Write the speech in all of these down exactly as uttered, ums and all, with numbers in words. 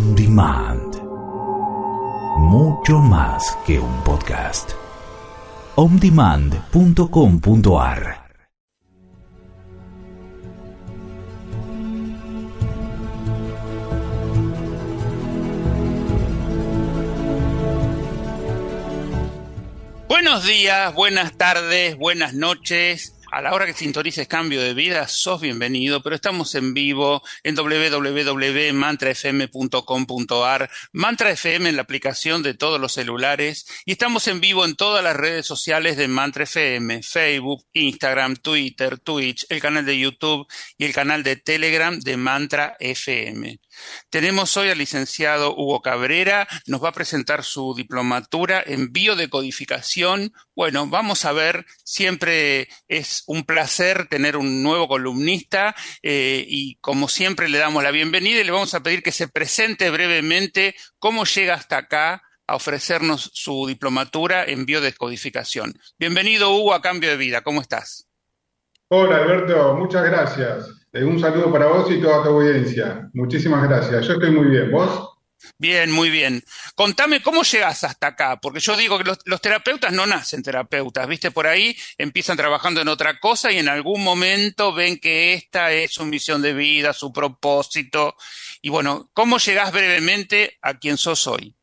On Demand. Mucho más que un podcast. on demand punto com punto a r. Buenos días, buenas tardes, buenas noches. A la hora que sintonices Cambio de Vida, sos bienvenido, pero estamos en vivo en doble u doble u doble u punto mantra f m punto com punto a r, Mantra F M en la aplicación de todos los celulares, y estamos en vivo en todas las redes sociales de Mantra F M, Facebook, Instagram, Twitter, Twitch, el canal de YouTube y el canal de Telegram de Mantra F M. Tenemos hoy al licenciado Hugo Cabrera, nos va a presentar su diplomatura en biodecodificación. Bueno, vamos a ver, siempre es un placer tener un nuevo columnista eh, y como siempre le damos la bienvenida y le vamos a pedir que se presente brevemente cómo llega hasta acá a ofrecernos su diplomatura en biodecodificación. Bienvenido, Hugo, a Cambio de Vida, ¿cómo estás? Hola Alberto, muchas gracias. Eh, un saludo para vos y toda tu audiencia. Muchísimas gracias. Yo estoy muy bien. ¿Vos? Bien, muy bien. Contame cómo llegás hasta acá, porque yo digo que los, los terapeutas no nacen terapeutas, ¿viste? Por ahí empiezan trabajando en otra cosa y en algún momento ven que esta es su misión de vida, su propósito. Y bueno, ¿cómo llegás brevemente a quien sos hoy?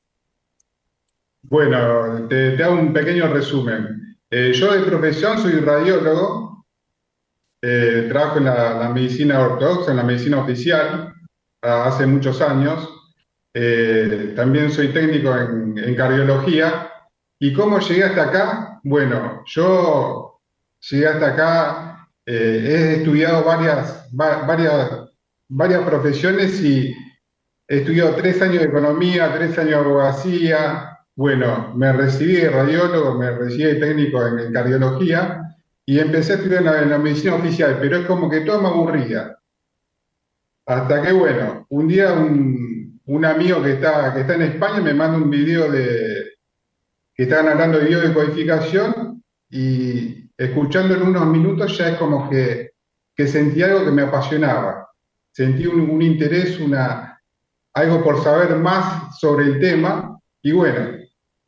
Bueno, te, te hago un pequeño resumen. Eh, yo de profesión soy radiólogo. Eh, trabajo en la, la medicina ortodoxa, en la medicina oficial, ah, hace muchos años. Eh, también soy técnico en, en cardiología. ¿Y cómo llegué hasta acá? Bueno, yo llegué hasta acá, eh, he estudiado varias, va- varias, varias profesiones y he estudiado tres años de economía, tres años de abogacía. Bueno, me recibí de radiólogo, me recibí de técnico en, en cardiología y empecé a estudiar en la, en la medicina oficial, pero es como que todo me aburría. Hasta que, bueno, un día un, un amigo que está, que está en España me manda un video de que estaban hablando de biodecodificación y escuchándolo unos minutos ya es como que, que sentí algo que me apasionaba. Sentí un, un interés, una, algo por saber más sobre el tema y bueno,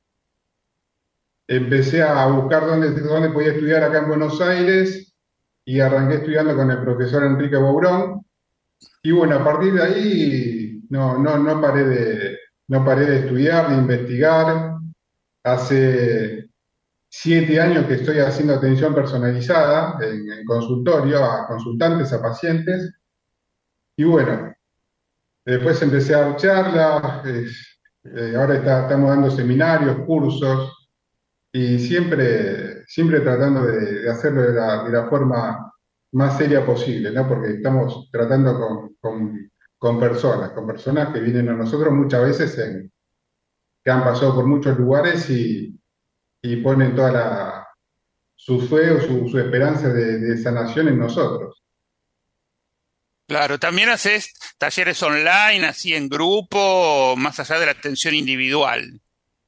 empecé a buscar dónde, dónde podía estudiar acá en Buenos Aires y arranqué estudiando con el profesor Enrique Bourón. Y bueno, a partir de ahí no, no, no paré de, no paré de estudiar, de investigar. Hace siete años que estoy haciendo atención personalizada en, en consultorio a consultantes, a pacientes. Y bueno, después empecé a dar charlas, es- eh, ahora está- estamos dando seminarios, cursos. Y siempre, siempre tratando de, de hacerlo de la, de la forma más seria posible, ¿no? Porque estamos tratando con, con, con personas, con personas que vienen a nosotros muchas veces en, que han pasado por muchos lugares y, y ponen toda la, su fe o su, su esperanza de, de sanación en nosotros. Claro, también haces talleres online, así en grupo, más allá de la atención individual.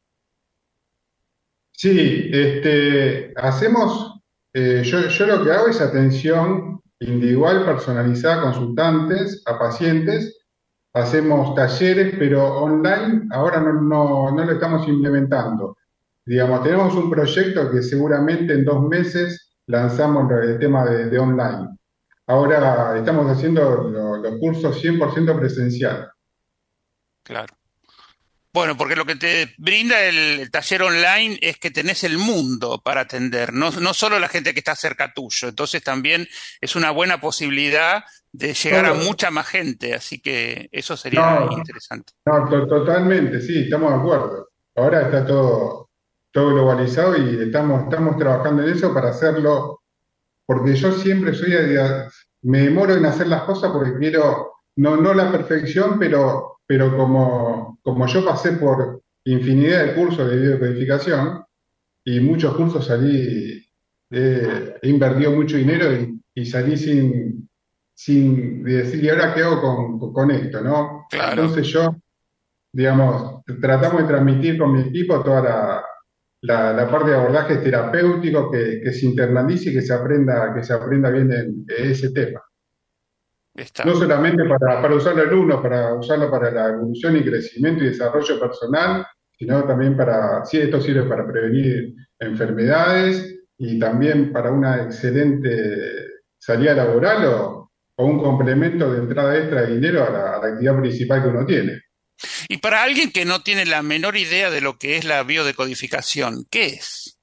Sí, este, hacemos, eh, yo, yo lo que hago es atención individual, personalizada a consultantes, a pacientes. Hacemos talleres, pero online ahora no, no, no lo estamos implementando. Digamos, tenemos un proyecto que seguramente en dos meses lanzamos lo- el tema de, de online. Ahora estamos haciendo lo- los cursos cien por ciento presencial. Claro. Bueno, porque lo que te brinda el, el taller online es que tenés el mundo para atender, no, no solo la gente que está cerca tuyo. Entonces también es una buena posibilidad de llegar a Todo- mucha más gente, así que eso sería no, interesante. no, to- totalmente, sí, estamos de acuerdo. Ahora está todo, todo globalizado y estamos, estamos trabajando en eso para hacerlo. Porque yo siempre soy, de- me demoro en hacer las cosas porque quiero, no, no la perfección, pero, pero como, como yo pasé por infinidad de cursos de videocodificación y muchos cursos salí, eh, he invertido mucho dinero y, y salí sin, sin decir, ¿y ahora qué hago con, con esto, no? Claro. Entonces yo, digamos, tratamos de transmitir con mi equipo toda la, la, la parte de abordaje terapéutico, que, que se internalice y que se aprenda, que se aprenda bien en- ese tema. No Está. solamente para, para usarlo en uno, para usarlo para la evolución y crecimiento y desarrollo personal, sino también para, sí, esto sirve para prevenir enfermedades y también para una excelente salida laboral o, o un complemento de entrada extra de dinero a la, a la actividad principal que uno tiene. Y para alguien que no tiene la menor idea de lo que es la biodecodificación, ¿qué es?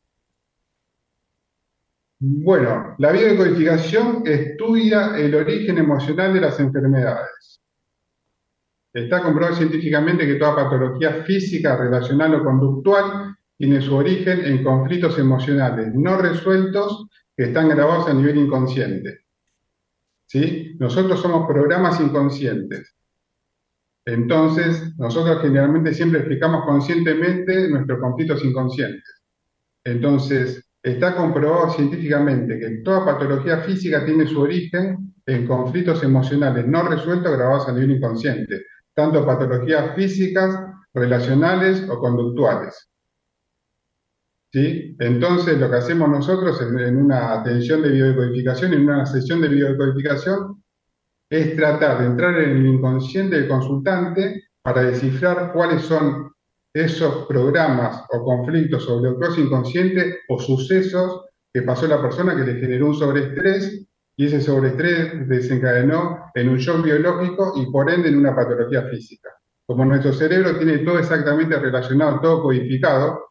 Bueno, la biodecodificación estudia el origen emocional de las enfermedades. Está comprobado científicamente que toda patología física, relacional o conductual tiene su origen en conflictos emocionales no resueltos que están grabados a nivel inconsciente. ¿Sí? Nosotros somos programas inconscientes. Entonces, nosotros generalmente siempre explicamos conscientemente nuestros conflictos inconscientes. Entonces, está comprobado científicamente que toda patología física tiene su origen en conflictos emocionales no resueltos grabados a nivel inconsciente, tanto patologías físicas, relacionales o conductuales. ¿Sí? Entonces, lo que hacemos nosotros en, en una atención de biodecodificación, en una sesión de biodecodificación, es tratar de entrar en el inconsciente del consultante para descifrar cuáles son esos programas o conflictos o bloqueos inconscientes o sucesos que pasó la persona que le generó un sobreestrés y ese sobreestrés desencadenó en un shock biológico y por ende en una patología física. Como nuestro cerebro tiene todo exactamente relacionado, todo codificado,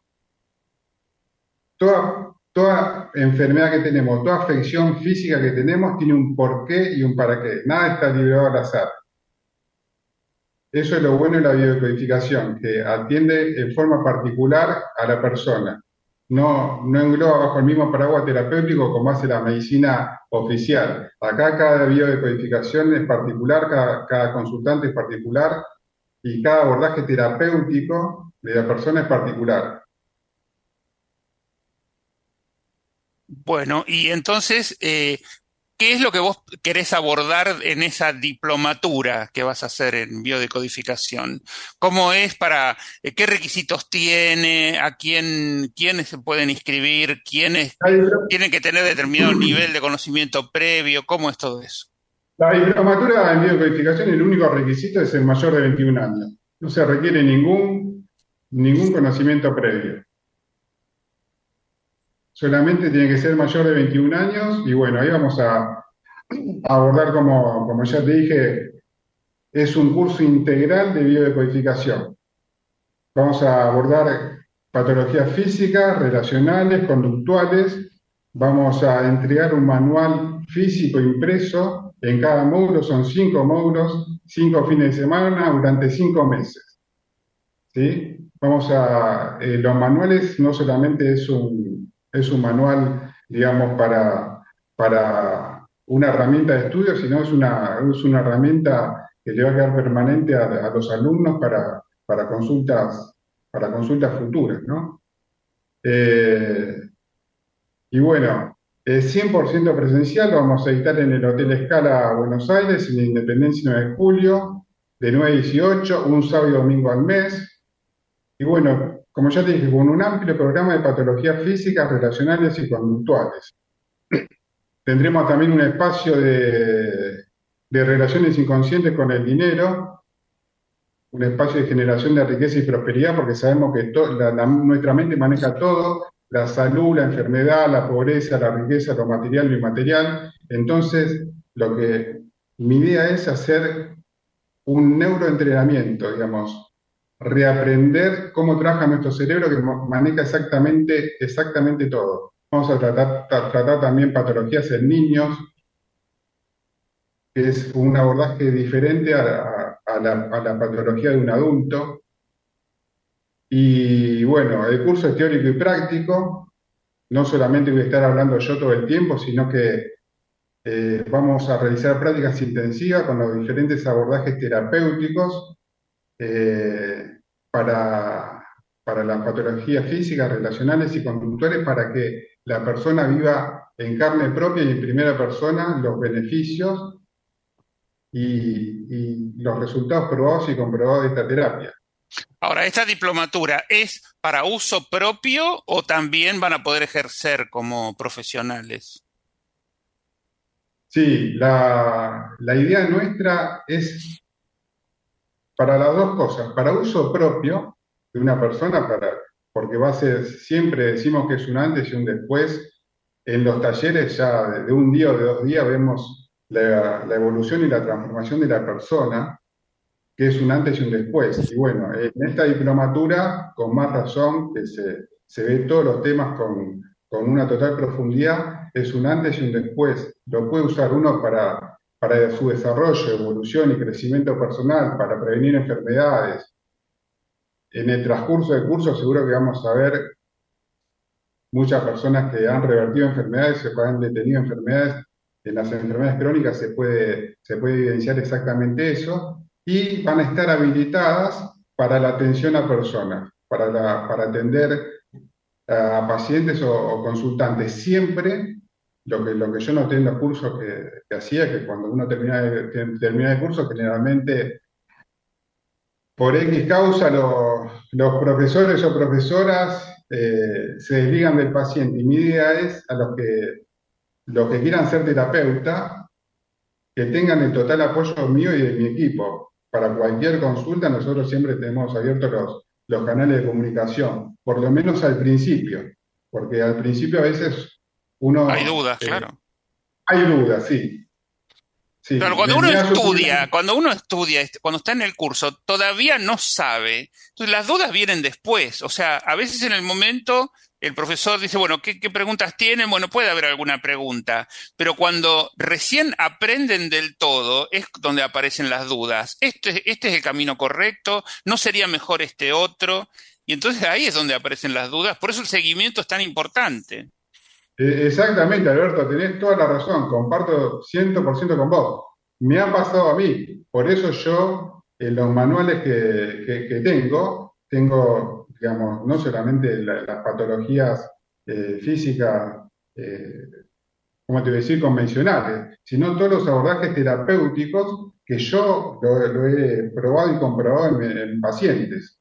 toda, toda enfermedad que tenemos, toda afección física que tenemos tiene un porqué y un para qué. Nada está librado al azar. Eso es lo bueno de la biodecodificación, que atiende en forma particular a la persona. No, no engloba bajo el mismo paraguas terapéutico como hace la medicina oficial. Acá cada biodecodificación es particular, cada, cada consultante es particular y cada abordaje terapéutico de la persona es particular. Bueno, y entonces, eh, ¿qué es lo que vos querés abordar en esa diplomatura que vas a hacer en biodecodificación? ¿Cómo es para, eh, qué requisitos tiene, a quién, quiénes se pueden inscribir, quiénes La, diplo- tienen que tener determinado nivel de conocimiento previo? ¿Cómo es todo eso? la diplomatura en biodecodificación, el único requisito es el mayor de veintiún años. No se requiere ningún, ningún conocimiento previo. Solamente tiene que ser mayor de veintiún años y bueno, ahí vamos a, a abordar, como, como ya te dije, es un curso integral de biodecodificación. Vamos a abordar patologías físicas, relacionales, conductuales. Vamos a entregar un manual físico impreso en cada módulo, son cinco módulos, cinco fines de semana durante cinco meses. ¿Sí? Vamos a, eh, los manuales no solamente es un, es un manual, digamos, para, para una herramienta de estudio, sino es una, es una herramienta que le va a quedar permanente a, a los alumnos para, para consultas, para consultas futuras, ¿no? Eh, y bueno, es cien por ciento presencial, lo vamos a editar en el Hotel Escala Buenos Aires, en la Independencia nueve de julio, de nueve a dieciocho, un sábado y domingo al mes. Y bueno, como ya te dije, con un amplio programa de patologías físicas, relacionales y conductuales. Tendremos también un espacio de, de relaciones inconscientes con el dinero, un espacio de generación de riqueza y prosperidad, porque sabemos que to- la- la- nuestra mente maneja todo, la salud, la enfermedad, la pobreza, la riqueza, lo material, lo inmaterial. Entonces, lo que mi idea es hacer un neuroentrenamiento, digamos, reaprender cómo trabaja nuestro cerebro que mo- maneja exactamente, exactamente todo. Vamos a tratar, tra- tratar también patologías en niños, que es un abordaje diferente a, a- a la, a la patología de un adulto. Y bueno, el curso es teórico y práctico. No solamente voy a estar hablando yo todo el tiempo, sino que eh, vamos a realizar prácticas intensivas con los diferentes abordajes terapéuticos eh, para, para las patologías físicas, relacionales y conductuales para que la persona viva en carne propia y en primera persona los beneficios y, y los resultados probados y comprobados de esta terapia. Ahora, ¿esta diplomatura es para uso propio o también van a poder ejercer como profesionales? Sí, la, la idea nuestra es para las dos cosas, para uso propio de una persona, para, porque va a ser, siempre decimos que es un antes y un después. En los talleres ya de, de un día o de dos días vemos la, la evolución y la transformación de la persona, que es un antes y un después. Y bueno, en esta diplomatura, con más razón, que se, se ve todos los temas con, con una total profundidad, es un antes y un después. Lo puede usar uno para, para su desarrollo, evolución y crecimiento personal, para prevenir enfermedades. En el transcurso del curso seguro que vamos a ver muchas personas que han revertido enfermedades o han detenido enfermedades. En las enfermedades crónicas se puede, se puede evidenciar exactamente eso y van a estar habilitadas para la atención a personas, para, la- para atender a pacientes o, o consultantes. Siempre, lo que, lo que yo noté en los cursos que, que hacía, que cuando uno termina, de- termina el curso, generalmente por X causa los, los profesores o profesoras eh, se desligan del paciente. Y mi idea es a los que, los que quieran ser terapeuta, que tengan el total apoyo mío y de mi equipo. Para cualquier consulta, nosotros siempre tenemos abiertos los, los canales de comunicación, por lo menos al principio, porque al principio a veces Hay uno, dudas, eh, claro. hay dudas, sí, Claro, sí, cuando me, uno me ha sucedido. estudia, cuando uno estudia, este, cuando está en el curso, todavía no sabe. Entonces, las dudas vienen después. O sea, a veces en el momento el profesor dice, bueno, ¿qué, qué preguntas tienen? Bueno, puede haber alguna pregunta, pero cuando recién aprenden del todo es donde aparecen las dudas. Este, este es el camino correcto, ¿no sería mejor este otro? Y entonces ahí es donde aparecen las dudas. Por eso el seguimiento es tan importante. Eh, Exactamente, Alberto, tenés toda la razón, comparto cien por ciento con vos. Me ha pasado a mí, por eso yo en los manuales que, que- que tengo, tengo, digamos, no solamente la- las patologías eh, físicas, eh, como te voy a decir, convencionales, sino todos los abordajes terapéuticos que yo lo, lo he probado y comprobado en en pacientes.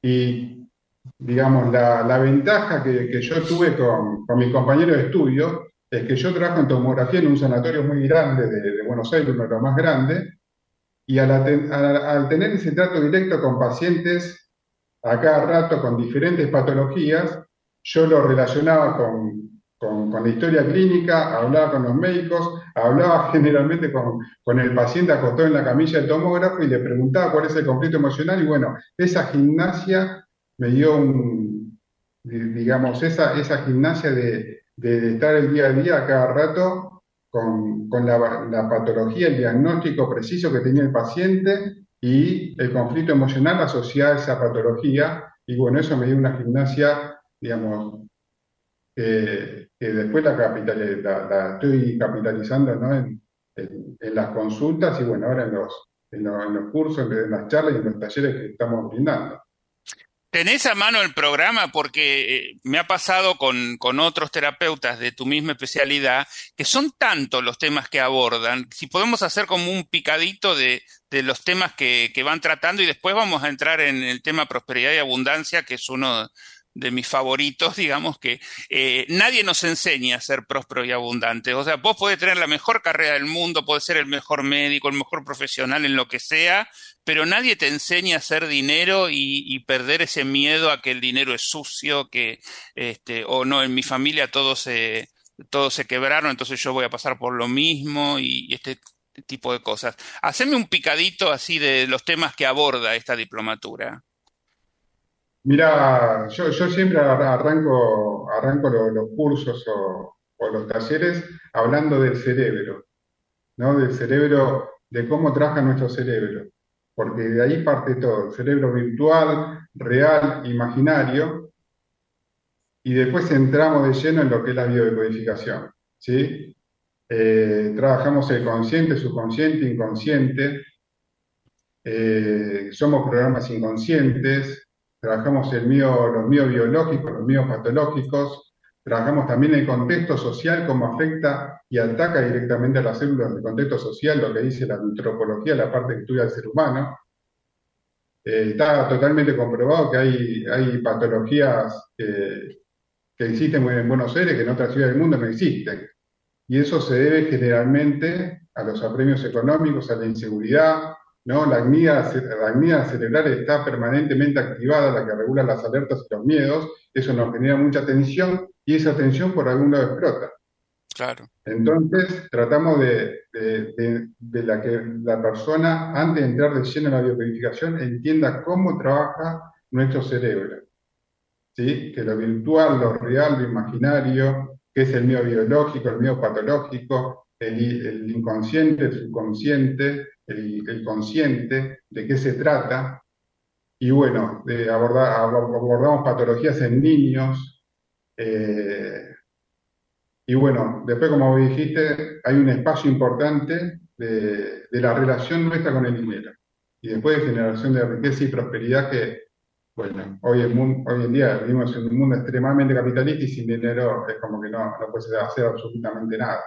Y digamos, la, la ventaja que, que yo tuve con, con mis compañeros de estudio es que yo trabajo en tomografía en un sanatorio muy grande de, de Buenos Aires, uno de los más grandes, y al, aten- al- al tener ese trato directo con pacientes a cada rato con diferentes patologías, yo lo relacionaba con, con- con la historia clínica, hablaba con los médicos, hablaba generalmente con, con el paciente acostado en la camilla del tomógrafo y le preguntaba cuál es el conflicto emocional y bueno, esa gimnasia me dio un, di- digamos, esa, esa gimnasia de, de- de estar el día a día a cada rato con, con la, la patología, el diagnóstico preciso que tenía el paciente y el conflicto emocional asociado a esa patología. Y bueno, eso me dio una gimnasia, digamos, que, que después la, capital, la, la estoy capitalizando, ¿no? en, en- en las consultas y bueno, ahora en los, en los, en los cursos, en las charlas y en los talleres que estamos brindando. ¿Tenés a mano el programa? Porque eh, me ha pasado con, con otros terapeutas de tu misma especialidad, que son tantos los temas que abordan. Si podemos hacer como un picadito de, de los temas que, que van tratando y después vamos a entrar en el tema prosperidad y abundancia, que es uno de mis favoritos, digamos que eh, nadie nos enseña a ser próspero y abundante. O sea, vos podés tener la mejor carrera del mundo, podés ser el mejor médico, el mejor profesional en lo que sea, pero nadie te enseña a hacer dinero y, y perder ese miedo a que el dinero es sucio, que este, o no, en mi familia todos se, todos se quebraron, entonces yo voy a pasar por lo mismo y, y este tipo de cosas. Haceme un picadito así de los temas que aborda esta diplomatura. Mira, yo, yo siempre arra- arranco, arranco lo- los cursos o, o los talleres hablando del cerebro, ¿no? Del cerebro, de cómo trabaja nuestro cerebro, porque de ahí parte todo, el cerebro virtual, real, imaginario, y después entramos de lleno en lo que es la biodecodificación, ¿sí? Eh, trabajamos el consciente, subconsciente, inconsciente, eh, somos programas inconscientes, trabajamos el mío, los míos biológicos, los míos patológicos, trabajamos también el contexto social, cómo afecta y ataca directamente a las células del contexto social, lo que dice la antropología, la parte que estudia el ser humano. Eh, está totalmente comprobado que hay, hay patologías que, que existen en Buenos Aires que en otras ciudades del mundo no existen. y eso se debe generalmente a los apremios económicos, a la inseguridad, ¿no? La amígdala, ce- la amígdala cerebral está permanentemente activada, la que regula las alertas y los miedos, eso nos genera mucha tensión y esa tensión por algún lado explota. Claro. Entonces, tratamos de, de- de- de la que la persona, antes de entrar de lleno en la biocodificación, entienda cómo trabaja nuestro cerebro, ¿sí? Que lo virtual, lo real, lo imaginario, qué es el miedo biológico, el miedo patológico, el, i- el inconsciente, el subconsciente, el, el consciente, de qué se trata. Y bueno, de abordar, abordamos patologías en niños. eh, y bueno, después, como dijiste, hay un espacio importante de, de la relación nuestra con el dinero. Y después de generación de riqueza y prosperidad que, bueno, hoy, el mun- hoy en día vivimos en un mundo extremadamente capitalista y sin dinero es como que no, no puedes hacer absolutamente nada.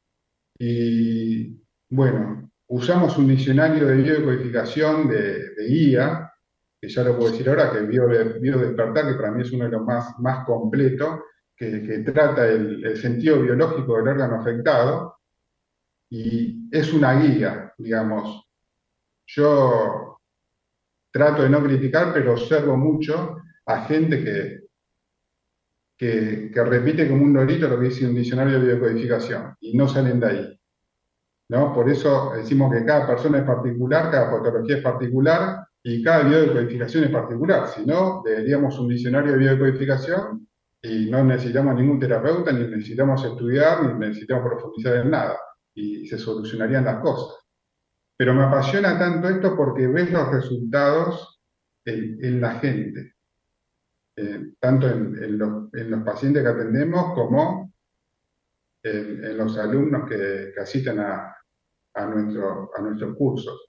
Y bueno, usamos un diccionario de biodecodificación de, de I A, que ya lo puedo decir ahora, que es Bio, Biodespertar, que para mí es uno de los más, más completos, que, que trata el, el sentido biológico del órgano afectado, y es una guía, digamos. Yo trato de no criticar, pero observo mucho a gente que, que, que repite como un lorito lo que dice un diccionario de biodecodificación, y no salen de ahí. ¿No? Por eso decimos que cada persona es particular, cada patología es particular y cada biodecodificación es particular. Si no, deberíamos un diccionario de biodecodificación y no necesitamos ningún terapeuta, ni necesitamos estudiar, ni necesitamos profundizar en nada y se solucionarían las cosas. Pero me apasiona tanto esto porque ves los resultados en, en la gente, eh, tanto en, en los, en los pacientes que atendemos como en, en los alumnos que, que asisten a, a, nuestro, a nuestros cursos.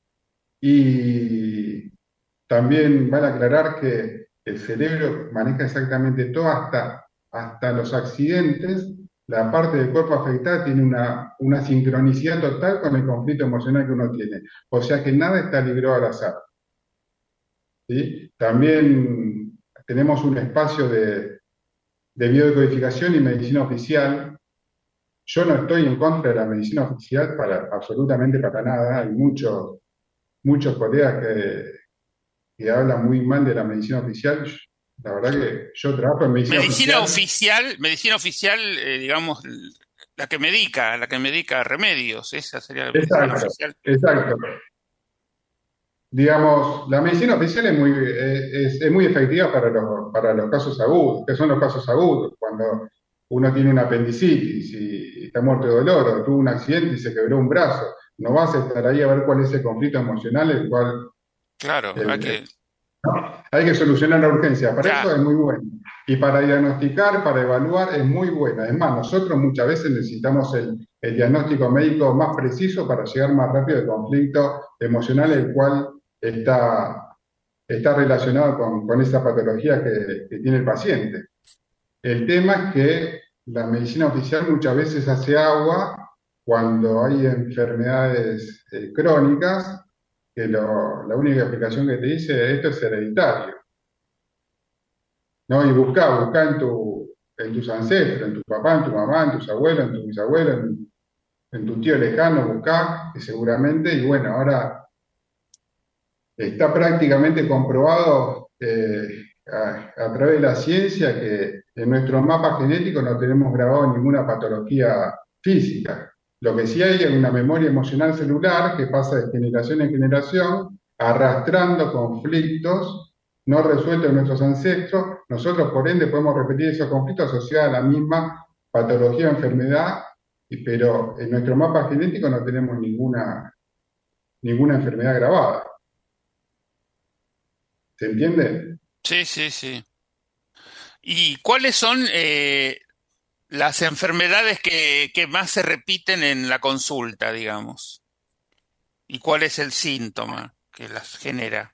Y también van a aclarar que el cerebro maneja exactamente todo, hasta, hasta los accidentes. La parte del cuerpo afectada tiene una, una sincronicidad total con el conflicto emocional que uno tiene. O sea que nada está librado al azar. ¿Sí? También tenemos un espacio de, de biodecodificación y medicina oficial. Yo no estoy en contra de la medicina oficial para absolutamente para nada. Hay muchos, muchos colegas que, que habla muy mal de la medicina oficial. La verdad que yo trabajo en medicina Medicina oficial. oficial, medicina oficial, eh, digamos, la que medica, la que medica remedios, esa sería la medicina Exacto, oficial. exacto. Digamos, la medicina oficial es muy, eh, es, es muy efectiva para los, para los casos agudos. ¿Qué son los casos agudos? Cuando uno tiene una apendicitis y está muerto de dolor, o tuvo un accidente y se quebró un brazo. No vas a estar ahí a ver cuál es el conflicto emocional, el cual Claro, hay el, el que, hay que solucionar la urgencia, para eso claro, es muy bueno. Y para diagnosticar, para evaluar, es muy buena. Es más, nosotros muchas veces necesitamos el, el diagnóstico médico más preciso para llegar más rápido al conflicto emocional, el cual está, está relacionado con, con esa patología que, que tiene el paciente. El tema es que la medicina oficial muchas veces hace agua cuando hay enfermedades eh, crónicas, que lo- la única explicación que te dice esto es hereditario. ¿No? Y buscá, buscá en tu, en tus ancestros, en tu papá, en tu mamá, en tus abuelos, en tus bisabuelos, en, en tu tío lejano, buscá, que seguramente, y bueno, ahora está prácticamente comprobado eh, a, a través de la ciencia que en nuestros mapas genéticos no tenemos grabado ninguna patología física. Lo que sí hay es una memoria emocional celular que pasa de generación en generación, arrastrando conflictos no resueltos en nuestros ancestros. Nosotros, por ende, podemos repetir esos conflictos asociados a la misma patología o enfermedad, y- pero en nuestro mapa genético no tenemos ninguna, ninguna enfermedad grabada. ¿Se entiende? sí, sí, sí. ¿Y cuáles son eh, las enfermedades que, que más se repiten en la consulta, digamos? ¿Y cuál es el síntoma que las genera?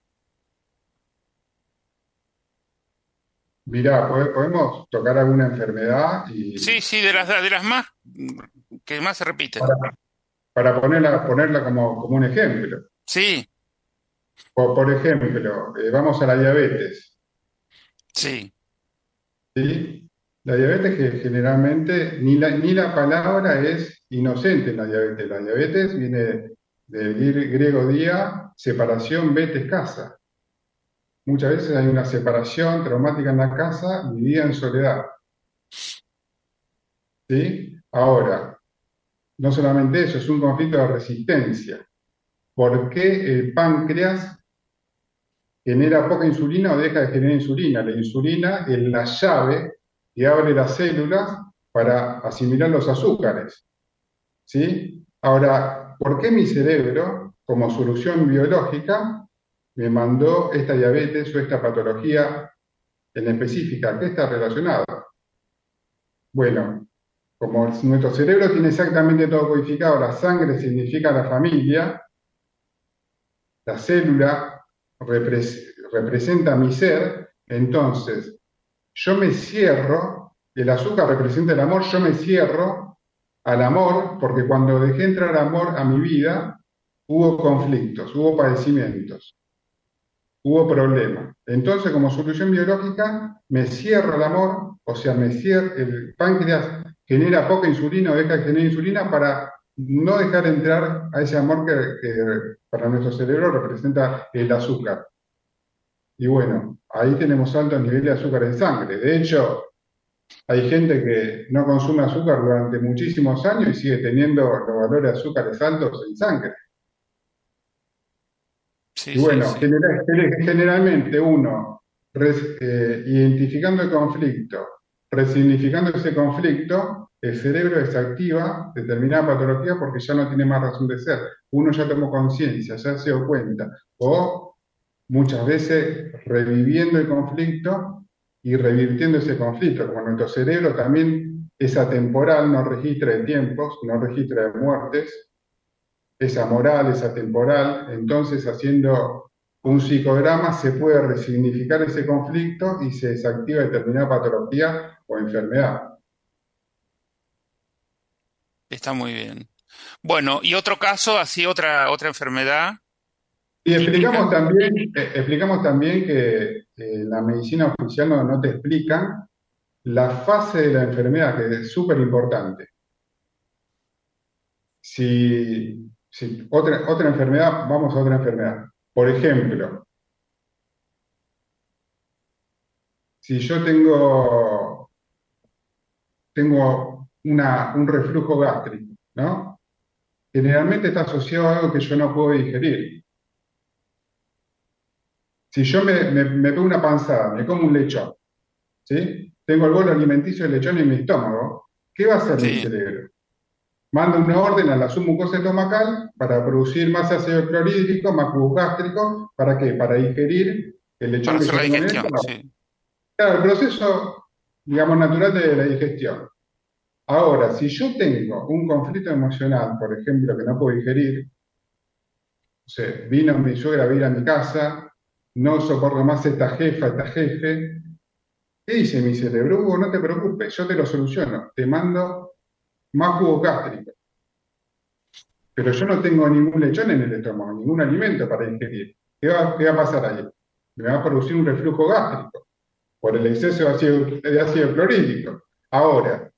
Mirá, pode- podemos tocar alguna enfermedad Sí, y sí, de las, de las más que más se repiten. para, para ponerla, ponerla como, como un ejemplo. Sí, Por, por ejemplo, eh, vamos a la diabetes, sí, ¿sí? La diabetes que generalmente, ni la, ni la palabra es inocente en la diabetes. La diabetes viene del grie- griego dia, separación, vete, casa. Muchas veces hay una separación traumática en la casa, vivida en soledad. ¿Sí? Ahora, no solamente eso, es un conflicto de resistencia. ¿Por qué el páncreas genera poca insulina o deja de generar insulina? La insulina es la llave que abre las células para asimilar los azúcares. ¿Sí? Ahora, ¿por qué mi cerebro, como solución biológica, me mandó esta diabetes o esta patología en específica? ¿Qué está relacionado? Bueno, como nuestro cerebro tiene exactamente todo codificado, la sangre significa la familia, la célula repres- representa mi ser, entonces yo me cierro, el azúcar representa el amor, yo me cierro al amor, porque cuando dejé entrar amor a mi vida, hubo conflictos, hubo padecimientos, hubo problemas. Entonces, como solución biológica, me cierro al amor, o sea, me cierro, el páncreas genera poca insulina o deja de generar insulina para no dejar entrar a ese amor que, que para nuestro cerebro representa el azúcar. Y bueno, ahí tenemos altos niveles de azúcar en sangre. De hecho, hay gente que no consume azúcar durante muchísimos años y sigue teniendo los valores de azúcares altos en sangre. Sí, Y sí, bueno, sí. genera- gener- generalmente uno, res- eh, identificando el conflicto, resignificando ese conflicto, el cerebro desactiva determinada patología porque ya no tiene más razón de ser. Uno ya tomó conciencia, ya se dio cuenta. O muchas veces reviviendo el conflicto y revirtiendo ese conflicto. Como nuestro cerebro también es atemporal, no registra de tiempos, no registra de muertes, es amoral, es atemporal, entonces haciendo un psicograma se puede resignificar ese conflicto y se desactiva determinada patología o enfermedad. Está muy bien. Bueno, y otro caso, así otra, otra enfermedad Y explicamos típica. también, eh, explicamos también que eh, la medicina oficial no, no te explica la fase de la enfermedad, que es súper importante. Si, si otra, otra enfermedad, vamos a otra enfermedad. Por ejemplo, si yo tengo, tengo una, un reflujo gástrico, ¿no? Generalmente está asociado a algo que yo no puedo digerir. Si yo me, me, me pego una panzada, me como un lechón, ¿sí? Tengo el bolo alimenticio del lechón en mi estómago, ¿qué va a hacer mi Sí, cerebro? Manda una orden a la submucosa estomacal para producir más ácido clorhídrico, más jugo gástrico, ¿para qué? Para digerir el para lechón que hacer yo la tengo en el digestión, estómago. sí. Claro, el proceso, digamos, natural de la digestión. Ahora, si yo tengo un conflicto emocional, por ejemplo, que no puedo digerir, o sea, vino mi suegra a vivir a mi casa, no soporto más esta jefa, esta jefe, ¿qué dice mi cerebro? Hugo, no te preocupes, yo te lo soluciono, te mando más jugo gástrico, pero yo no tengo ningún lechón en el estómago, ningún alimento para digerir. ¿Qué va, qué va a pasar ahí? Me va a producir un reflujo gástrico por el exceso de ácido, de ácido clorhídrico. Ahora,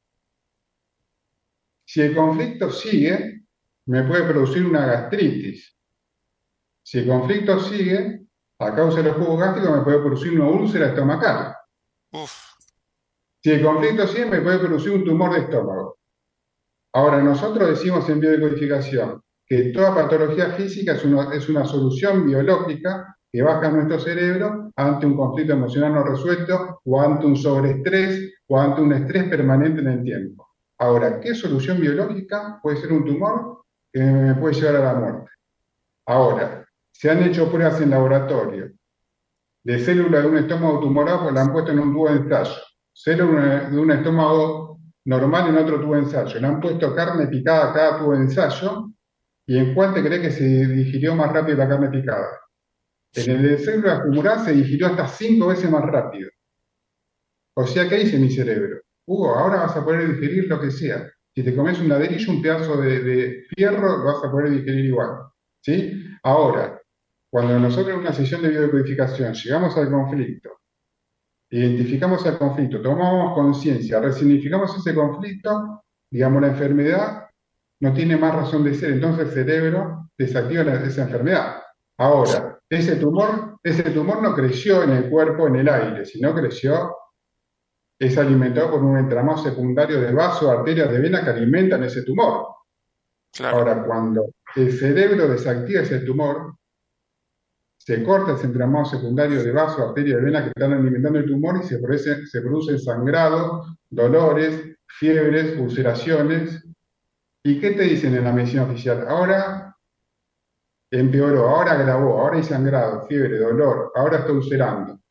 si el conflicto sigue, me puede producir una gastritis. Si el conflicto sigue, a causa de los jugos gástricos me puede producir una úlcera estomacal. Uf, Si el conflicto sigue, me puede producir un tumor de estómago. Ahora, nosotros decimos en biodecodificación que toda patología física es una, es una solución biológica que baja nuestro cerebro ante un conflicto emocional no resuelto o ante un sobreestrés o ante un estrés permanente en el tiempo. Ahora, ¿qué solución biológica puede ser un tumor que me puede llevar a la muerte? Ahora, se han hecho pruebas en laboratorio de células de un estómago tumoral, pues la han puesto en un tubo de ensayo. Células de un estómago normal en otro tubo de ensayo. Le han puesto carne picada a cada tubo de ensayo. ¿Y en cuál te crees que se digirió más rápido la carne picada? En el de células tumorales se digirió hasta cinco veces más rápido. O sea, ¿qué dice mi cerebro? Hugo, ahora vas a poder digerir lo que sea. Si te comes un ladrillo, un pedazo de, de fierro, lo vas a poder digerir igual. ¿Sí? Ahora, cuando nosotros en una sesión de biodecodificación llegamos al conflicto identificamos el conflicto, tomamos conciencia, resignificamos ese conflicto, digamos, la enfermedad no tiene más razón de ser, entonces el cerebro desactiva la- esa enfermedad. Ahora, ese tumor, ese tumor no creció en el cuerpo, en el aire, sino creció, es alimentado por un entramado secundario de vasos, arterias, de venas que alimentan ese tumor. Claro. Ahora, cuando el cerebro desactiva ese tumor, se corta ese entramado secundario de vasos, arterias, de venas que están alimentando el tumor y se produce, se produce sangrado, dolores, fiebres, ulceraciones. ¿Y qué te dicen en la medicina oficial? Ahora empeoró, ahora agravó, ahora hay sangrado, fiebre, dolor, ahora está ulcerando.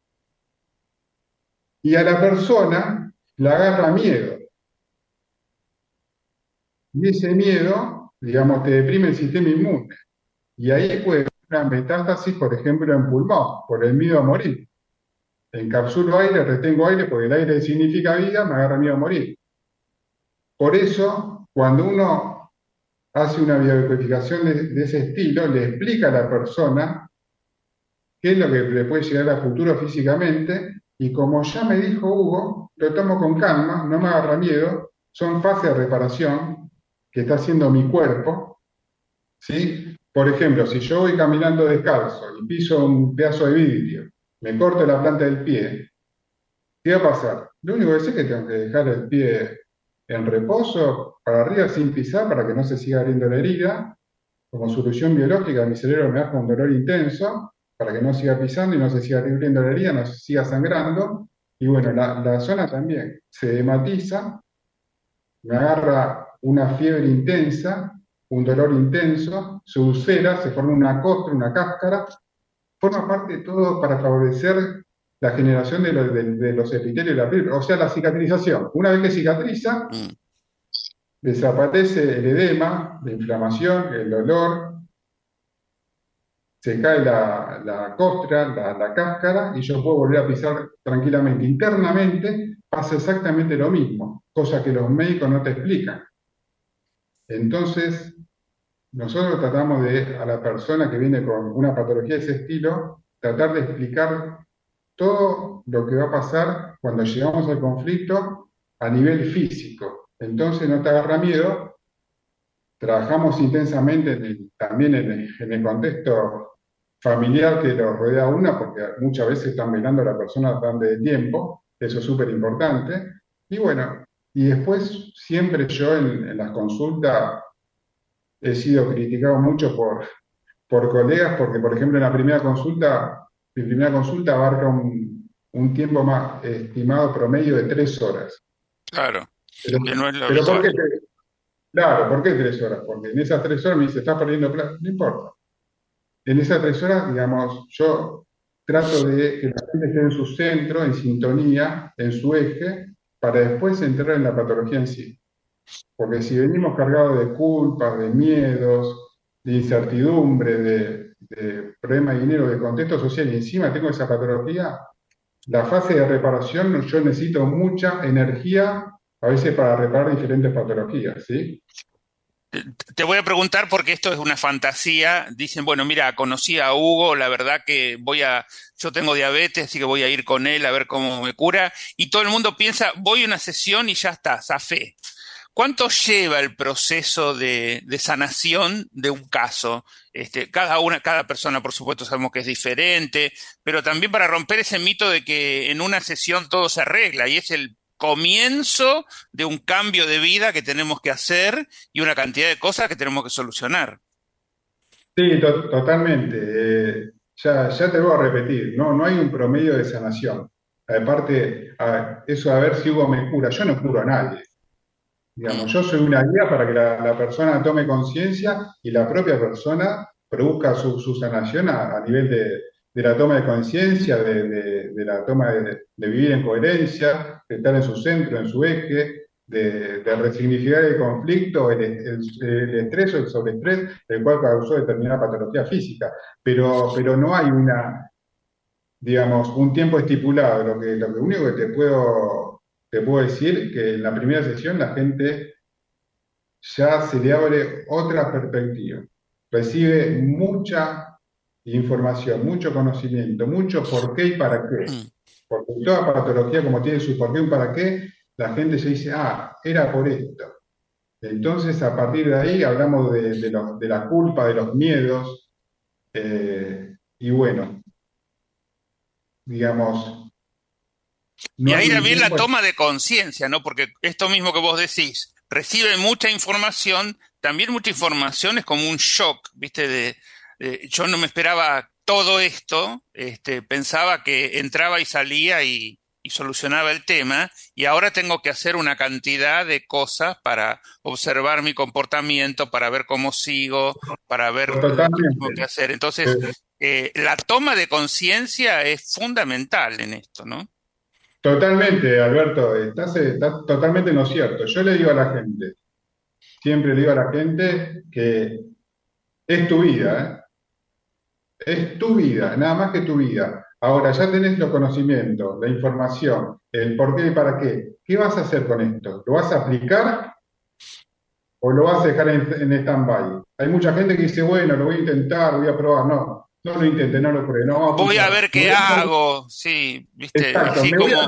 Y a la persona la agarra miedo. Y ese miedo, digamos, te deprime el sistema inmune. Y ahí puede haber una metástasis, por ejemplo, en pulmón, por el miedo a morir. Encapsulo aire, retengo aire, porque el aire significa vida, me agarra miedo a morir. Por eso, cuando uno hace una biodecodificación de, de ese estilo, le explica a la persona qué es lo que le puede llegar a futuro físicamente, y como ya me dijo Hugo, lo tomo con calma, no me agarra miedo, son fases de reparación que está haciendo mi cuerpo, ¿sí? Por ejemplo, si yo voy caminando descalzo y piso un pedazo de vidrio, me corto la planta del pie, ¿qué va a pasar? Lo único que sé es que tengo que dejar el pie en reposo, para arriba sin pisar, para que no se siga abriendo la herida. Como solución biológica, mi cerebro me da un dolor intenso, para que no siga pisando y no se siga abriendo la herida, no se siga sangrando. Y bueno, la, la zona también se hematiza, me agarra una fiebre intensa, un dolor intenso, se ulcera, se forma una costra, una cáscara, forma parte de todo para favorecer la generación de, lo- de- de los epitelios de la piel, o sea, la cicatrización. Una vez que cicatriza, Mm. desaparece el edema, la inflamación, el dolor, se cae la, la costra, la, la cáscara, y yo puedo volver a pisar tranquilamente. Internamente pasa exactamente lo mismo, cosa que los médicos no te explican. Entonces, nosotros tratamos de, a la persona que viene con una patología de ese estilo, tratar de explicar todo lo que va a pasar cuando llegamos al conflicto a nivel físico. Entonces no te agarra miedo, trabajamos intensamente en el- también en el, en el contexto familiar que lo rodea a una, porque muchas veces están velando a la persona bastante de tiempo, eso es súper importante. Y bueno, y después siempre yo en, en las consultas he sido criticado mucho por, por colegas, porque por ejemplo en la primera consulta, mi primera consulta abarca un, un tiempo más estimado promedio de tres horas. Claro, Pero, que no es lo pero ¿por qué habitual. tres? Claro, ¿por qué tres horas? Porque en esas tres horas me dice, estás perdiendo plata, no importa. En esas tres horas, digamos, yo trato de que la gente esté en su centro, en sintonía, en su eje, para después entrar en la patología en sí. Porque si venimos cargados de culpas, de miedos, de incertidumbre, de, de problema de dinero, de contexto social, y encima tengo esa patología, la fase de reparación, yo necesito mucha energía a veces para reparar diferentes patologías, ¿sí? Te te voy a preguntar porque esto es una fantasía. Dicen, bueno, mira, conocí a Hugo, la verdad que voy a, yo tengo diabetes, así que voy a ir con él a ver cómo me cura. Y todo el mundo piensa, voy a una sesión y ya está, zafé. ¿Cuánto lleva el proceso de, de sanación de un caso? Este, cada una, cada persona, por supuesto, sabemos que es diferente, pero también para romper ese mito de que en una sesión todo se arregla y es el comienzo de un cambio de vida que tenemos que hacer y una cantidad de cosas que tenemos que solucionar. Sí, to- totalmente. Eh, ya, ya te voy a repetir, no, no hay un promedio de sanación. Aparte, a- eso a ver si Hugo me cura. Yo no curo a nadie. Mm, Digamos, yo soy una guía para que la, la persona tome conciencia y la propia persona produzca su, su sanación a, a nivel de, de la toma de conciencia, de, de- de la toma de, de vivir en coherencia, de estar en su centro, en su eje, de, de resignificar el conflicto, el, el- el estrés o el sobreestrés, el cual causó determinada patología física. Pero, pero no hay una, digamos, un tiempo estipulado. Lo que, lo que único que te puedo, te puedo decir que en la primera sesión la gente ya se le abre otra perspectiva. Recibe mucha información, mucho conocimiento, mucho por qué y para qué. mm. Porque toda patología, como tiene su por qué y un para qué, la gente se dice, ah, era por esto. Entonces, a partir de ahí hablamos de, de, los- de la culpa, de los miedos, eh, y bueno, digamos, Y no hay ahí un también la tiempo. toma de conciencia, ¿no? Porque esto mismo que vos decís, recibe mucha información, también mucha información es como un shock, ¿viste? De, de- yo no me esperaba todo esto, este, pensaba que entraba y salía y, y solucionaba el tema, y ahora tengo que hacer una cantidad de cosas para observar mi comportamiento, para ver cómo sigo, para ver lo que tengo que Totalmente. hacer. Entonces, Eh, eh, la toma de conciencia es fundamental en esto, ¿no? Totalmente, Alberto, estás, estás totalmente en lo cierto. Yo le digo a la gente, siempre le digo a la gente que es tu vida, ¿eh? Es tu vida, nada más que tu vida. Ahora ya tenés los conocimientos, la información, el por qué y para qué. ¿Qué vas a hacer con esto? ¿Lo vas a aplicar o lo vas a dejar en, en stand-by? Hay mucha gente que dice, bueno, lo voy a intentar, voy a probar. No, no lo intente, no lo pruebe, no va a Voy a funcionar. ver Me qué voy a- hago, sí, viste, Exacto, así me voy a... como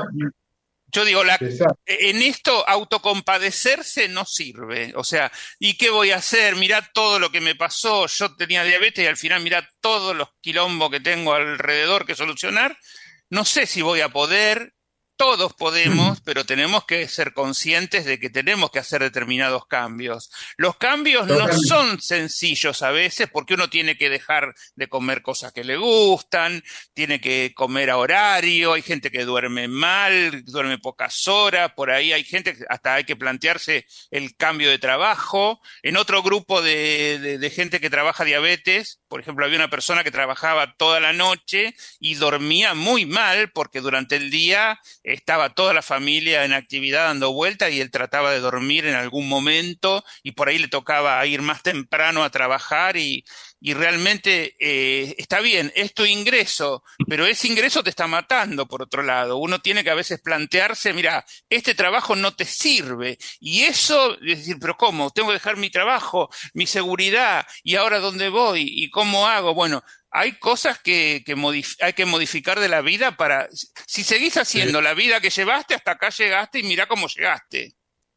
yo digo, la, Exacto. en esto autocompadecerse no sirve, o sea, ¿y qué voy a hacer? Mirá todo lo que me pasó, yo tenía diabetes y al final mirá todos los quilombos que tengo alrededor que solucionar, no sé si voy a poder, todos podemos, pero tenemos que ser conscientes de que tenemos que hacer determinados cambios. Los cambios no Totalmente. son sencillos a veces porque uno tiene que dejar de comer cosas que le gustan, tiene que comer a horario, hay gente que duerme mal, duerme pocas horas, por ahí hay gente que hasta hay que plantearse el cambio de trabajo. En otro grupo de, de, de gente que trabaja diabetes, por ejemplo, había una persona que trabajaba toda la noche y dormía muy mal porque durante el día estaba toda la familia en actividad dando vuelta y él trataba de dormir en algún momento y por ahí le tocaba ir más temprano a trabajar y, y realmente eh, está bien, es tu ingreso, pero ese ingreso te está matando por otro lado. Uno tiene que a veces plantearse, mira, este trabajo no te sirve y eso, es decir, pero ¿cómo? Tengo que dejar mi trabajo, mi seguridad y ahora dónde voy y cómo hago. Bueno, hay cosas que, que modif- hay que modificar de la vida para, si seguís Eh, haciendo la vida que llevaste, hasta acá llegaste y mirá cómo llegaste.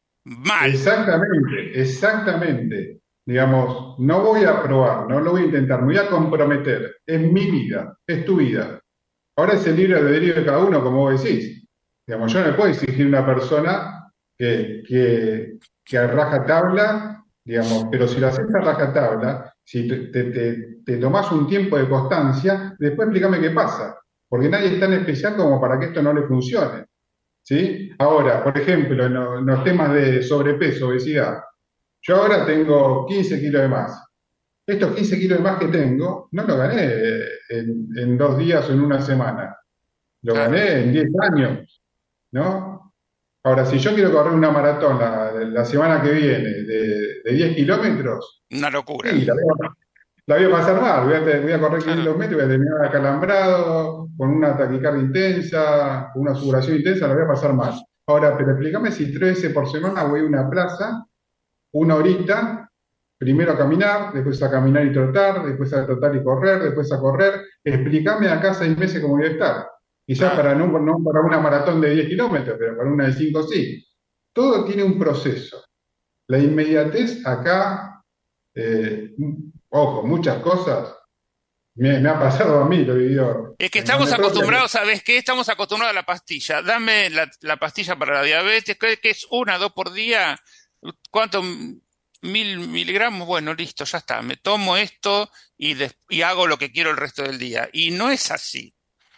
Mal. Exactamente, exactamente. Digamos, no voy a probar, no lo voy a intentar, me voy a comprometer. Es mi vida, es tu vida. Ahora es el libre albedrío de cada uno, como vos decís. Digamos, yo no le puedo exigir a una persona que, que, que a rajatabla, digamos, pero si lo haces a rajatabla, si te, te, te, te tomás un tiempo de constancia, después explícame qué pasa. Porque nadie es tan especial como para que esto no le funcione. ¿Sí? Ahora, por ejemplo, en, lo- en los temas de sobrepeso, obesidad, yo ahora tengo quince kilos de más. Estos quince kilos de más que tengo, no los gané eh, en, en dos días o en una semana. Lo Claro. gané en diez años, ¿no? Ahora, si yo quiero correr una maratón la, la semana que viene de, de diez kilómetros, Una locura. y la voy a, la voy a pasar mal. Voy a, te- voy a correr Claro. quinientos metros, voy a terminar acalambrado, con una taquicardia intensa, con una sudoración intensa, la voy a pasar mal. Ahora, pero explícame si tres veces por semana voy a una plaza, una horita, primero a caminar, después a caminar y trotar, después a trotar y correr, después a correr. Explícame acá seis meses cómo voy a estar. Quizás Claro. para no, no para una maratón de diez kilómetros, pero para una de cinco sí. Todo tiene un proceso. La inmediatez acá, eh, ojo, muchas cosas, me, me ha pasado a mí, lo he vivido Es que en estamos carne propia. acostumbrados, ¿sabes qué? Estamos acostumbrados a la pastilla. Dame la, la pastilla para la diabetes, que, que es una, dos por día. ¿Cuánto? Mil miligramos. Bueno, listo, ya está. Me tomo esto y, des- y hago lo que quiero el resto del día. Y no es así.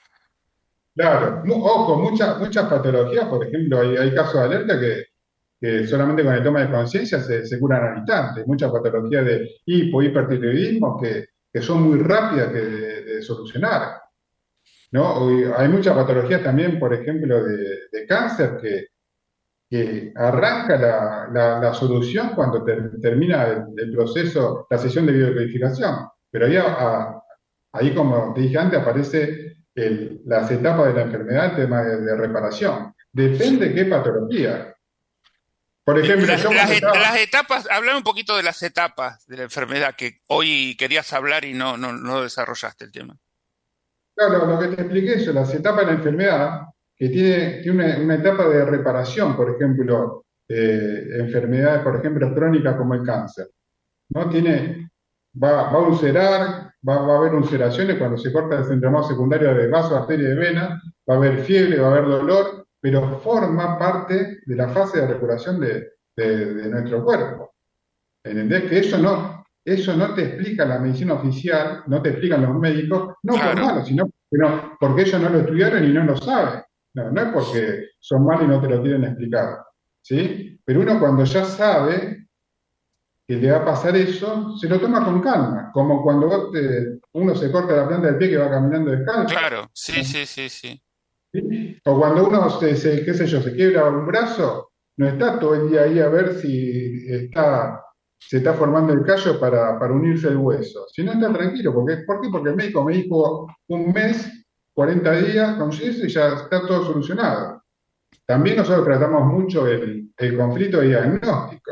Claro, mu- ojo, muchas muchas patologías, por ejemplo, hay, hay casos de alerta que, que solamente con el toma de conciencia se, se curan al instante. Muchas patologías de hipo, hipertiroidismo que, que son muy rápidas de, de solucionar, ¿no? Y hay muchas patologías también, por ejemplo, de, de cáncer que, que arranca la, la- la solución cuando ter- termina el, el proceso, la sesión de biodecodificación. Pero ahí, a- ahí, como te dije antes, aparece el- las etapas de la enfermedad, el tema de, de reparación. Depende qué patología. Por Eh, ejemplo, Las, yo las cuando et- estaba, las etapas, hablame un poquito de las etapas de la enfermedad que hoy querías hablar y no, no, no desarrollaste el tema. claro, lo que te expliqué eso, las etapas de la enfermedad, que tiene, tiene una, una etapa de reparación, por ejemplo, eh, enfermedades, por ejemplo, crónicas como el cáncer, ¿no? Tiene, va, va a ulcerar, va, va a haber ulceraciones cuando se corta el entramado secundario de vaso, arteria y de vena, va a haber fiebre, va a haber dolor, pero forma parte de la fase de recuperación de, de, de nuestro cuerpo. ¿Entendés? Que eso no, eso no te explica la medicina oficial, no te explican los médicos, no por Claro, malo, sino pero porque ellos no lo estudiaron y no lo saben. No, no es porque son malos y no te lo quieren explicar. ¿Sí? Pero uno cuando ya sabe que le va a pasar eso, se lo toma con calma, como cuando vos te- uno se corta la planta del pie que va caminando descalzo. claro, sí, sí, sí, sí. ¿Sí? O cuando uno se, se- qué sé yo, se quiebra un brazo, no está todo el día ahí a ver si está, se está formando el callo para, para unirse el hueso, sino está tranquilo. Porque, ¿por qué? Porque el médico me dijo un mes, cuarenta días con yeso y ya está todo solucionado. También nosotros tratamos mucho el, el conflicto de diagnóstico.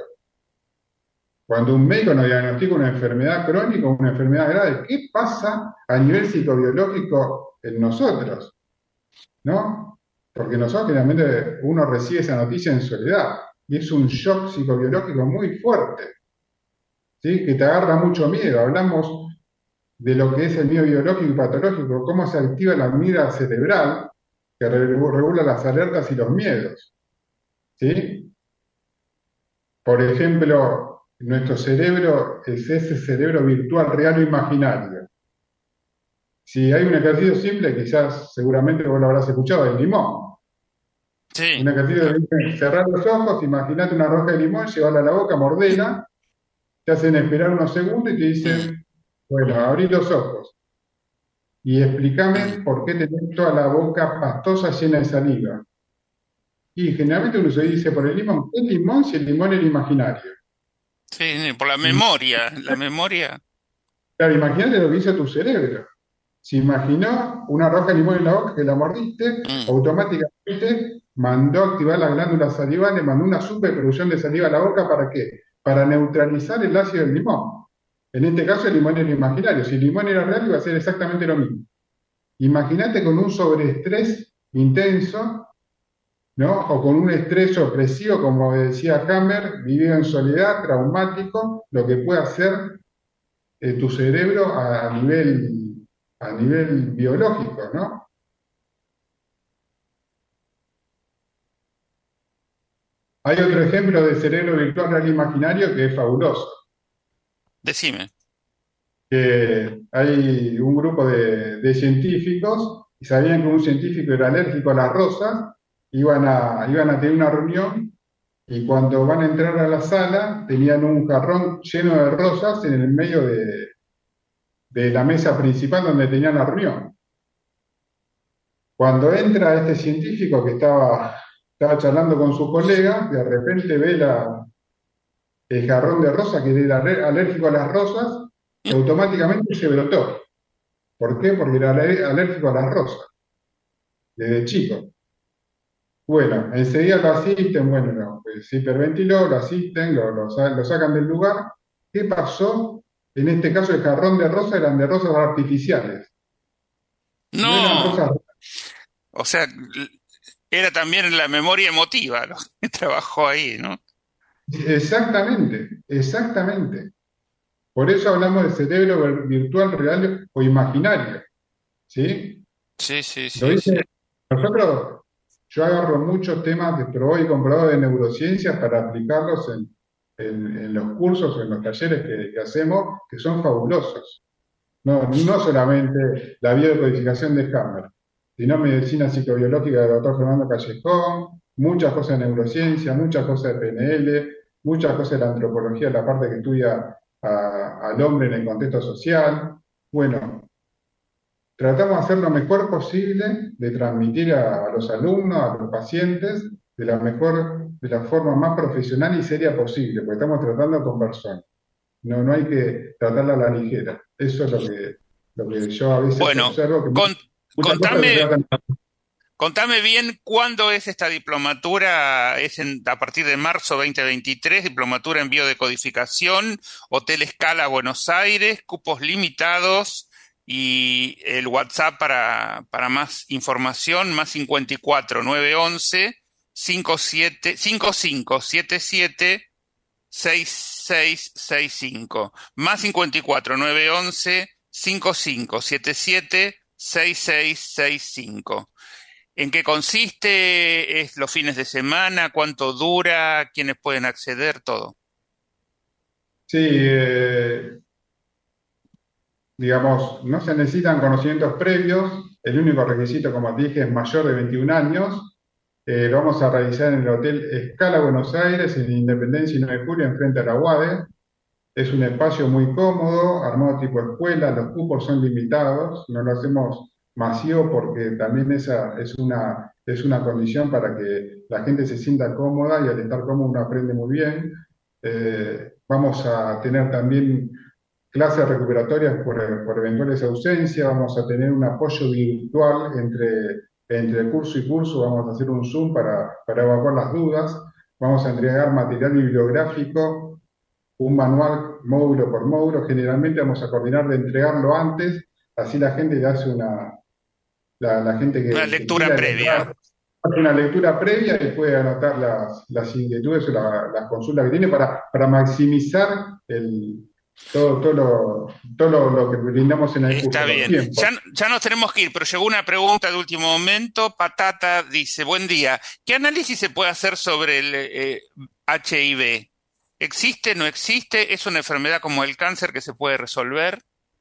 Cuando un médico nos diagnostica una enfermedad crónica o una enfermedad grave, ¿qué pasa a nivel psicobiológico en nosotros? ¿No? Porque nosotros generalmente uno recibe esa noticia en soledad y es un shock psicobiológico muy fuerte, ¿sí? Que te agarra mucho miedo. Hablamos de lo que es el miedo biológico y patológico, cómo se activa la amígdala cerebral que re- regula las alertas y los miedos, ¿sí? Por ejemplo, nuestro cerebro es ese cerebro virtual, real o imaginario. Si hay un ejercicio simple, quizás seguramente vos lo habrás escuchado, el limón. Sí, Un ejercicio de cerrar los ojos, imaginate una roja de limón, llevarla a la boca, mordela, te hacen esperar unos segundos y te mm, dicen, bueno, abrí los ojos y mm. explícame por qué tenés toda la boca pastosa llena de saliva. Y generalmente uno se dice por el limón, ¿qué limón si el limón era imaginario? Sí, sí, por la memoria, la memoria. Claro, imagínate lo que hizo tu cerebro. Se imaginó una roja de limón en la boca que la mordiste, Mm, automáticamente mandó a activar las glándulas salivales, mandó una superproducción de saliva a la boca, ¿para qué? Para neutralizar el ácido del limón. En este caso el limón era imaginario, si el limón era real iba a ser exactamente lo mismo. Imagínate con un sobreestrés intenso, ¿no? O con un estrés opresivo, como decía Hammer, vivido en soledad, traumático, lo que puede hacer eh, tu cerebro a, a nivel, a nivel biológico, ¿no? Hay otro ejemplo de cerebro virtual real imaginario que es fabuloso. decime. Que hay un grupo de, de científicos y sabían que un científico era alérgico a las rosas, iban a, iban a tener una reunión y cuando van a entrar a la sala tenían un jarrón lleno de rosas en el medio de, de la mesa principal donde tenían la reunión. Cuando entra este científico que estaba, estaba charlando con su colega, de repente ve la, el jarrón de rosa, que era aler- alérgico a las rosas, y automáticamente se brotó. ¿Por qué? Porque era aler- alérgico a las rosas, desde chico. Bueno, enseguida lo asisten, bueno, no, pues se hiperventiló, lo asisten, lo, lo sa- lo sacan del lugar. ¿Qué pasó? En este caso el jarrón de rosas eran de rosas artificiales, no eran No, rosas. o sea, l- era también la memoria emotiva lo que trabajó ahí, ¿no? Exactamente, exactamente. Por eso hablamos de cerebro vir- virtual, real o imaginario, ¿sí? Sí, sí, Lo sí, sí. dice, nosotros, yo agarro muchos temas de probado y comprobado de neurociencias para aplicarlos en, en- en los cursos o en los talleres que, que hacemos, que son fabulosos. No, no solamente la biodecodificación de Hammer, sino medicina psicobiológica del doctor Fernando Callejón, muchas cosas de neurociencia, muchas cosas de P N L, muchas cosas de la antropología, la parte que estudia a- al hombre en el contexto social. Bueno, tratamos de hacer lo mejor posible de transmitir a, a los alumnos, a los pacientes, de la mejor, de la forma más profesional y seria posible, porque estamos tratando con personas. No, no hay que tratarla a la ligera. Eso es lo que, lo que yo a veces Bueno, observo, que con- muchas cosas se contame, tratan. contame bien cuándo es esta diplomatura. ¿Es en- a partir de marzo veinte veintitrés, diplomatura en biodecodificación, Hotel Escala Buenos Aires, cupos limitados y el WhatsApp para, para más información, más cincuenta y cuatro, nueve once, cincuenta y siete, cincuenta y cinco, setenta y siete, sesenta y seis sesenta y cinco, más cincuenta y cuatro, nueve once, cincuenta y cinco, setenta y siete, sesenta y seis sesenta y cinco. ¿En qué consiste? ¿Es los fines de semana? ¿Cuánto dura? ¿Quiénes pueden acceder? Todo. Sí, eh, digamos, no se necesitan conocimientos previos. El único requisito, como te dije, es mayor de veintiún años. Eh, lo vamos a realizar en el Hotel Escala Buenos Aires, en Independencia y nueve de julio, enfrente a la U A D E. Es un espacio muy cómodo, armado tipo escuela, los cupos son limitados, no lo hacemos masivo porque también esa es una, es una condición para que la gente se sienta cómoda y al estar cómodo uno aprende muy bien. Eh, vamos a tener también clases recuperatorias por, por eventuales ausencias, vamos a tener un apoyo virtual entre, entre curso y curso, vamos a hacer un Zoom para, para evacuar las dudas, vamos a entregar material bibliográfico, un manual módulo por módulo. Generalmente vamos a coordinar de entregarlo antes, así la gente le hace una, la, la gente Una que, que lectura quiera previa. entrar, hace una lectura previa y puede anotar las, las inquietudes o la- las consultas que tiene para, para maximizar el, todo, todo, lo, todo lo, lo que brindamos en el Está curso, los bien. tiempos. Ya, ya nos tenemos que ir, pero llegó una pregunta de último momento. Patata dice, buen día. ¿Qué análisis se puede hacer sobre el eh, H I V? ¿Existe, no existe? ¿Es una enfermedad como el cáncer que se puede resolver?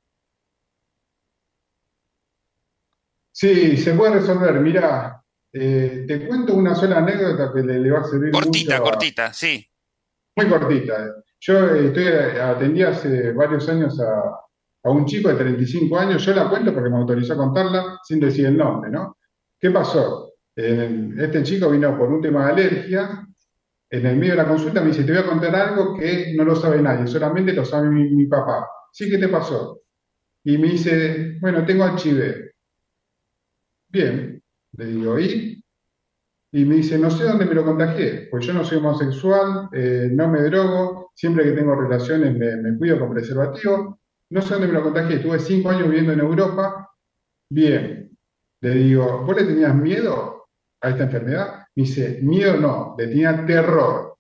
Sí, se puede resolver. Mira, eh, te cuento una sola anécdota que le, le va a servir Cortita, mucho a, cortita, sí. muy cortita. Yo eh, estoy, atendí hace varios años a, a un chico de treinta y cinco años, yo la cuento porque me autorizó a contarla sin decir el nombre, ¿no? ¿Qué pasó? En- este chico vino por un tema de alergia, en el medio de la consulta me dice, te voy a contar algo que no lo sabe nadie, solamente lo sabe mi, mi papá. ¿Sí? ¿Qué te pasó? Y me dice, bueno, tengo H I V. Bien, le digo, ¿y? Y me dice, no sé dónde me lo contagié, pues yo no soy homosexual, eh, no me drogo, siempre que tengo relaciones me, me cuido con preservativo, no sé dónde me lo contagié, estuve cinco años viviendo en Europa, bien. Le digo, ¿vos le tenías miedo a esta enfermedad? Me dice, miedo no, le tenía terror.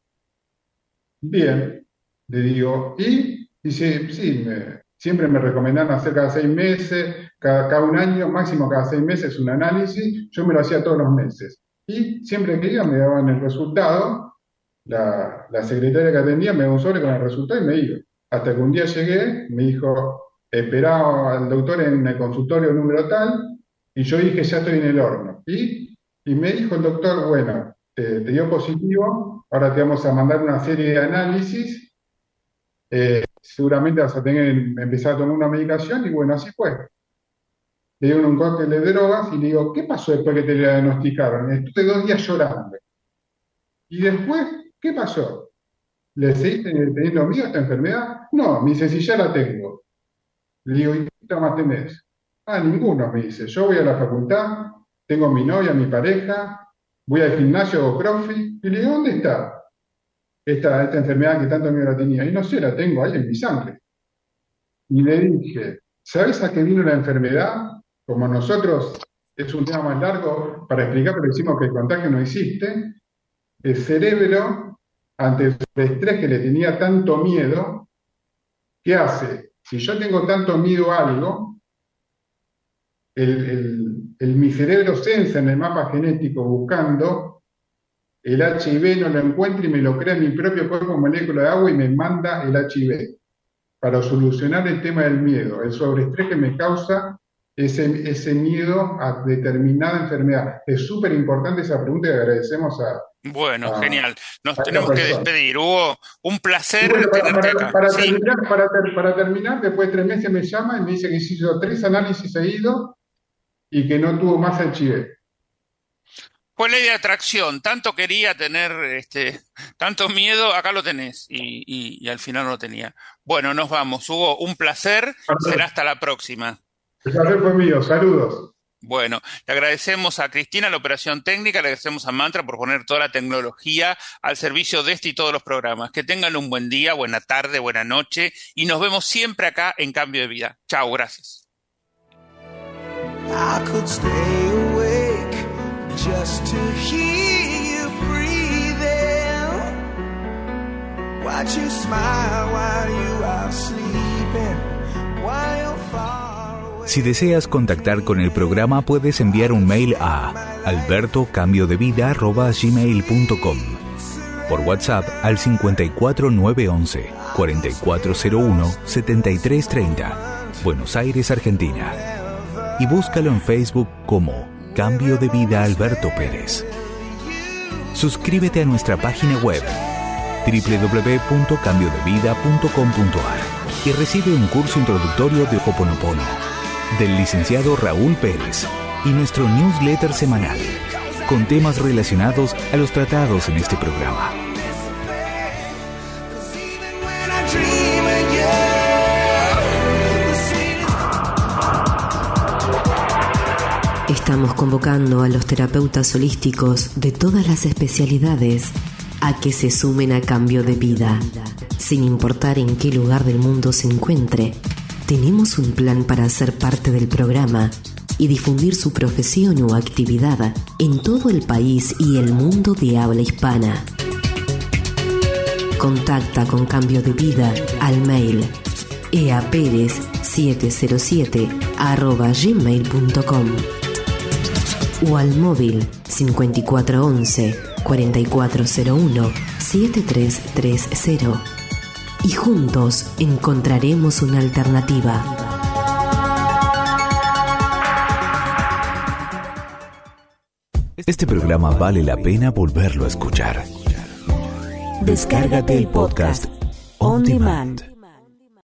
Bien. Le digo, ¿y? Dice, sí, me- siempre me recomendaban hacer cada seis meses, cada, cada un año, máximo cada seis meses un análisis, yo me lo hacía todos los meses. Y siempre que iba me daban el resultado, la, la secretaria que atendía me dio un sobre con el resultado y me iba. Hasta que un día llegué, me dijo, esperaba al doctor en el consultorio número tal, y yo dije, ya estoy en el horno. Y, y me dijo el doctor, bueno, te, te dio positivo, ahora te vamos a mandar una serie de análisis, eh, seguramente vas a tener que empezar a tomar una medicación, y bueno, así fue. Le dieron un cóctel de drogas y le digo, ¿qué pasó después que te la diagnosticaron? Estuve dos días llorando. Y después, ¿qué pasó? ¿Le seguiste teniendo miedo a esta enfermedad? No, me dice, si ya la tengo. Le digo, ¿y qué síntomas tenés? Ah, ninguno, me dice. Yo voy a la facultad, tengo mi novia, mi pareja, voy al gimnasio, hago CrossFit. Y le digo, ¿dónde está esta, esta enfermedad que tanto miedo la tenía? Y no sé, la tengo ahí en mi sangre. Y le dije, ¿sabes a qué vino la enfermedad? Como nosotros es un tema más largo para explicar, pero decimos que el contagio no existe. El cerebro, ante el estrés que le tenía tanto miedo, ¿qué hace? Si yo tengo tanto miedo a algo, el, el- el- mi cerebro sensa en el mapa genético buscando el H I V, no lo encuentra y me lo crea en mi propio cuerpo molécula de agua y me manda el H I V para solucionar el tema del miedo, el sobreestrés que me causa ese, ese miedo a determinada enfermedad. Es súper importante esa pregunta y agradecemos a, Bueno, a, genial. Nos a esta tenemos que persona. despedir. Hugo, un Y bueno, placer para, tenerte para- acá. para Sí, terminar, para, ter- para terminar, después de tres meses me llama y me dice que se hizo tres análisis seguidos y que no tuvo más H I V. fue ley de atracción. Tanto quería tener, este, tanto miedo, acá lo tenés. Y, y, y al final no lo tenía. Bueno, nos vamos. Hugo, un placer. Será hasta la próxima. El placer fue mío. Saludos. Bueno, le agradecemos a Cristina la operación técnica, le agradecemos a Mantra por poner toda la tecnología al servicio de este y todos los programas. Que tengan un buen día, buena tarde, buena noche y nos vemos siempre acá en Cambio de Vida. Chao, gracias. I could stay awake just to hear you breathing. Watch you smile while you are sleeping, while you're far away. Si deseas contactar con el programa, puedes enviar un mail a alberto cambio de vida arroba gmail punto com, por WhatsApp al cincuenta y cuatro nueve once cuarenta y cuatro cero uno setenta y tres treinta, Buenos Aires, Argentina. Y búscalo en Facebook como Cambio de Vida Alberto Pérez. Suscríbete a nuestra página web doble u doble u doble u punto cambio de vida punto com punto a r y recibe un curso introductorio de Ho'oponopono del licenciado Raúl Pérez y nuestro newsletter semanal con temas relacionados a los tratados en este programa. Estamos convocando a los terapeutas holísticos de todas las especialidades a que se sumen a Cambio de Vida. Sin importar en qué lugar del mundo se encuentre, tenemos un plan para ser parte del programa y difundir su profesión o actividad en todo el país y el mundo de habla hispana. Contacta con Cambio de Vida al mail eaperez siete cero siete arroba gmail punto com o al móvil cincuenta y cuatro once cuarenta y cuatro cero uno setenta y tres treinta, y juntos encontraremos una alternativa. Este programa vale la pena volverlo a escuchar. Descárgate el podcast On Demand.